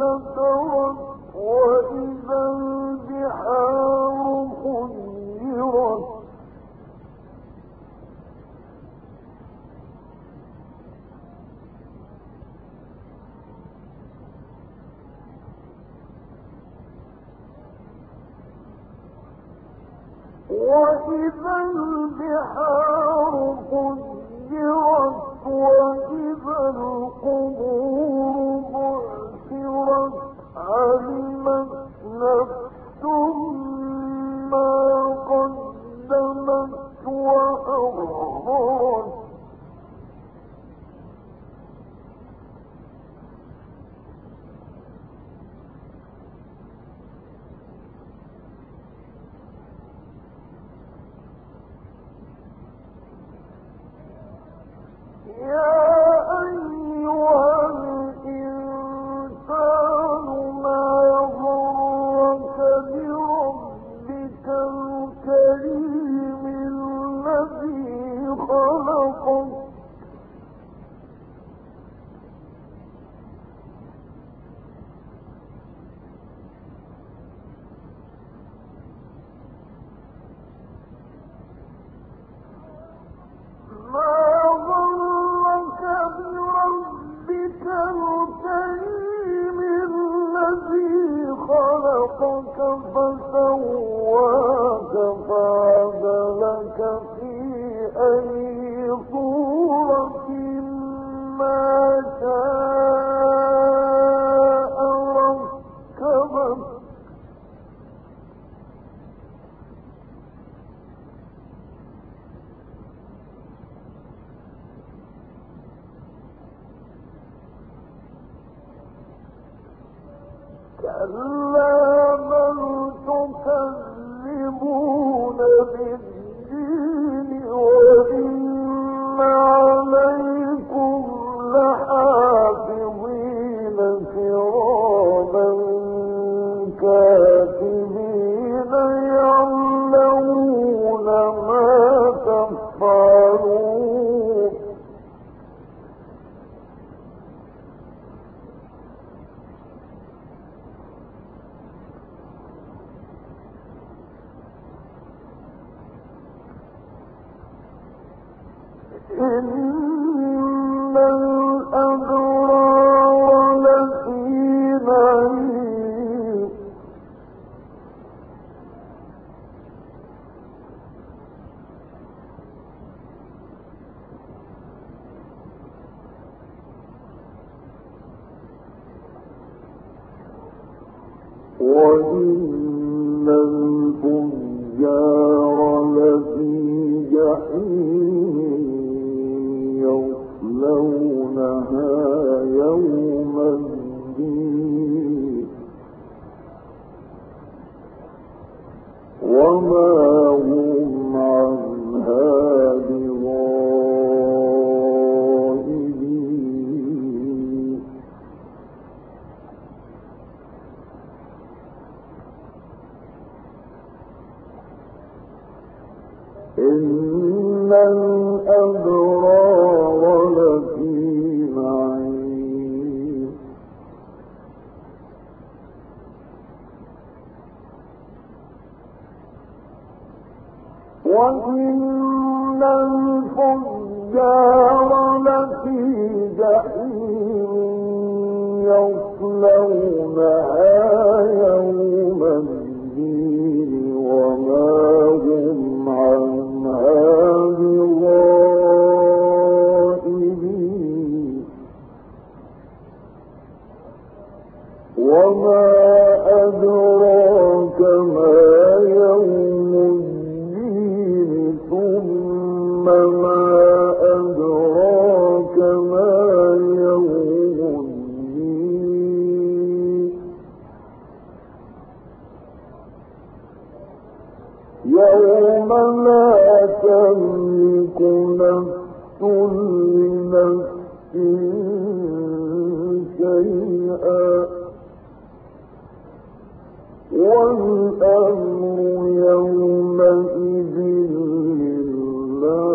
وإذا البحار فجرت وإذا القبور بعثرت علمت نفس ما قدمت وأخرت فسواك فعدلك في أي صورة ما شاء ركبك كلا بل تكذبون بالدين وإن عليكم لحافظين كراما كاتبين يعلمون ما تفعلون إن الأبرار لفي نعيم وإن الفجار لفي جحيم يصلونها يوم الدين وما هم عنها بغائبين إن الأبرار لفي نعيم وإن الفجار لفي جحيم يصلونها يوم الدين وما هم عنها بغائبين وما أدراك ما يوم الدين ثم ما أدراك ما يوم الدين يوم لا تملك نفس لنفس شيئا والأمر يومئذ لله